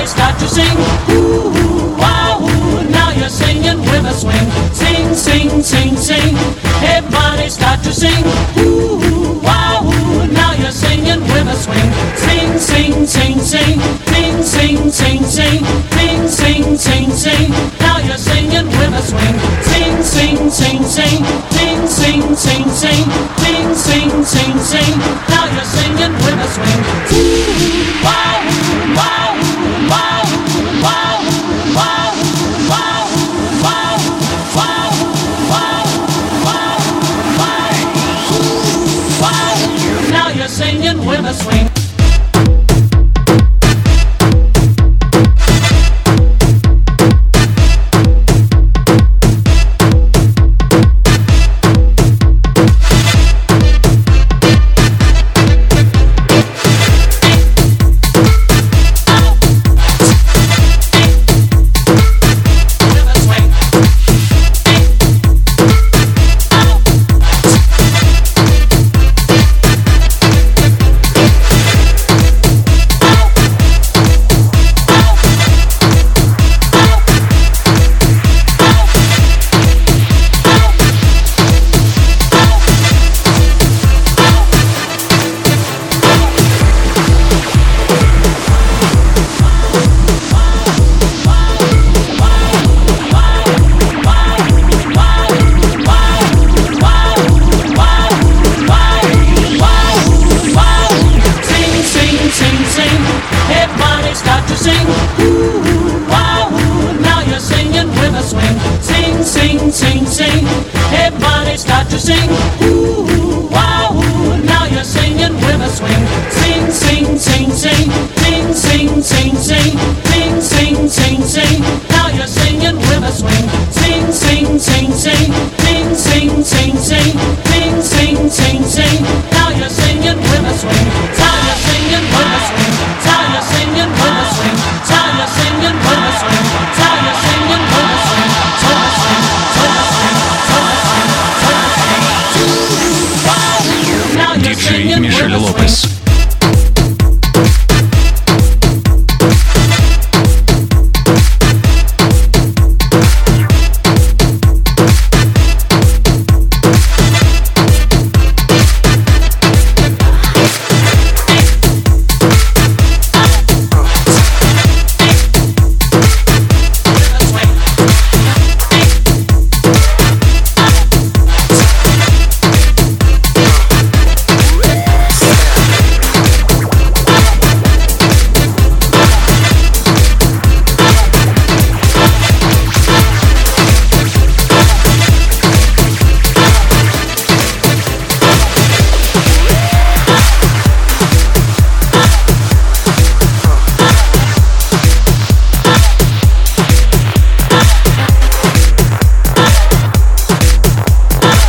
start to sing. Ooh, wow, ooh, now you're singing with a swing. Sing, sing, sing, sing. Everybody start to sing. Ooh, wow, ooh, now you're singing with a swing. Sing, sing, sing, sing. Sing, sing, sing, sing. Sing, sing, sing, sing. Now you're singing with a swing. Sing, sing, sing, sing. Sing, sing, sing, sing. Sing, sing, sing, sing. Now you're singing with a swing. Ooh, wow, wow, wow, wow, wow, wow, wow, wow, wow, wow, wow. Now you're singing with a swing. Everybody start to sing. Ooh, wow, ooh, now you're singing with a swing. Sing, sing, sing, sing. Everybody start to sing. Ooh, wow, ooh, now you're singing with a swing. Sing, sing, sing, sing. Sing, sing, sing, sing. Sing, sing, sing, sing. Now you're singing with a swing. Sing, sing, sing, sing. Sing, sing, sing, sing. Sing, sing, sing, sing. Now you're singing with a swing. Now you're singing with a swing. Now you're singing with a swing. Now you're singing with a swing. Now you're singing with a swing. To the swing, to the swing, to the swing, to the swing. Wow. Now you're Диджей singing Мишель with a Лопес. swing.